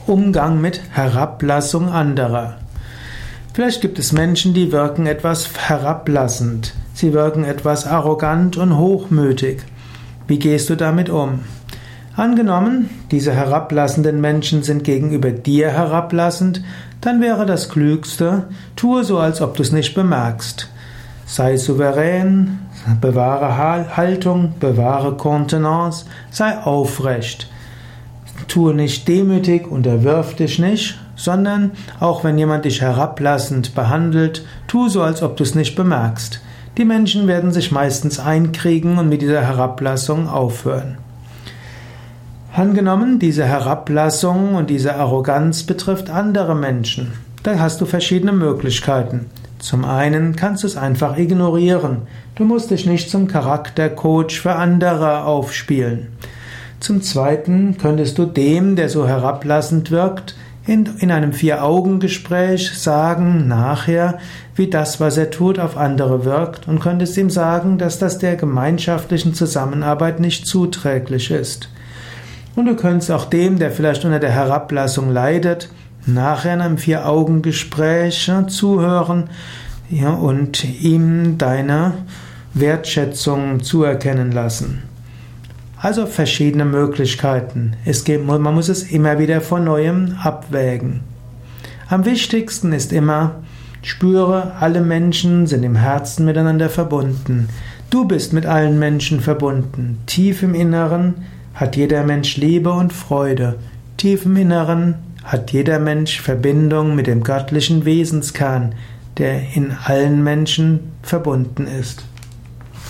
Umgang mit Herablassung anderer. Vielleicht gibt es Menschen, die wirken etwas herablassend. Sie wirken etwas arrogant und hochmütig. Wie gehst du damit um? Angenommen, diese herablassenden Menschen sind gegenüber dir herablassend, dann wäre das Klügste, tue so, als ob du es nicht bemerkst. Sei souverän, bewahre Haltung, bewahre Kontenance, sei aufrecht. Tue nicht demütig, unterwirf dich nicht, sondern auch wenn jemand dich herablassend behandelt, tu so, als ob du es nicht bemerkst. Die Menschen werden sich meistens einkriegen und mit dieser Herablassung aufhören. Angenommen, diese Herablassung und diese Arroganz betrifft andere Menschen. Da hast du verschiedene Möglichkeiten. Zum einen kannst du es einfach ignorieren. Du musst dich nicht zum Charaktercoach für andere aufspielen. Zum zweiten könntest du dem, der so herablassend wirkt, in einem Vier-Augen-Gespräch sagen nachher, wie das, was er tut, auf andere wirkt und könntest ihm sagen, dass das der gemeinschaftlichen Zusammenarbeit nicht zuträglich ist. Und du könntest auch dem, der vielleicht unter der Herablassung leidet, nachher in einem Vier-Augen-Gespräch zuhören und ihm deine Wertschätzung zuerkennen lassen. Also verschiedene Möglichkeiten. Man muss es immer wieder von Neuem abwägen. Am wichtigsten ist immer, spüre, alle Menschen sind im Herzen miteinander verbunden. Du bist mit allen Menschen verbunden. Tief im Inneren hat jeder Mensch Liebe und Freude. Tief im Inneren hat jeder Mensch Verbindung mit dem göttlichen Wesenskern, der in allen Menschen verbunden ist.